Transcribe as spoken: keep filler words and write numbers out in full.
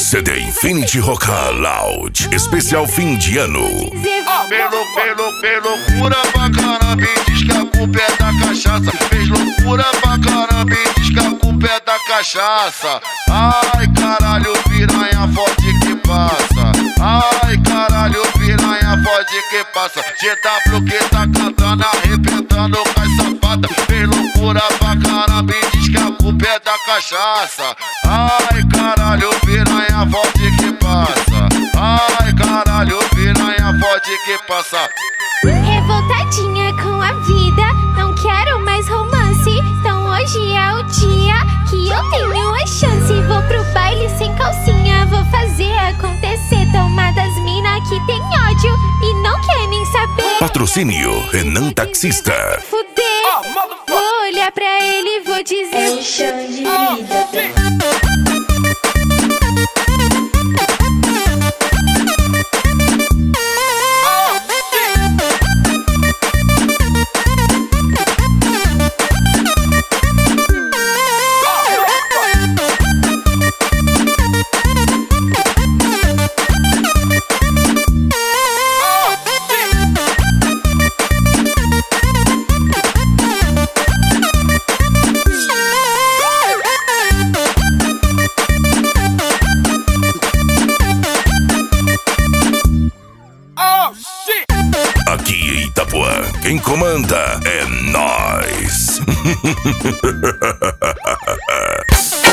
C D Infinity Rock Loud, especial fim de ano. Pelo, pelo, pelo, loucura pra caramba e diz que a culpa é da cachaça. Fez loucura pra caramba e diz que a culpa é da cachaça. Ai, caralho, piranha forte que passa. Ai, caralho, piranha forte que passa. G W que tá cantando, arrebentando com as sapatas. Fez loucura pra caramba e diz que a culpa é da cachaça. Ai, caralho, piranha forte que passa. Ai, caralho, piranha forte que passa. Revoltadinha com a vida, não quero mais romance. Então hoje é o dia que eu tenho a chance. Vou pro baile sem calcinha, vou fazer acontecer. Tomar das mina que tem ódio e não quer nem saber. Patrocínio Renan Taxista. Fuder, vou olhar pra ele e vou dizer: é um chão de vida. Aqui em Itapuã, quem comanda é nós.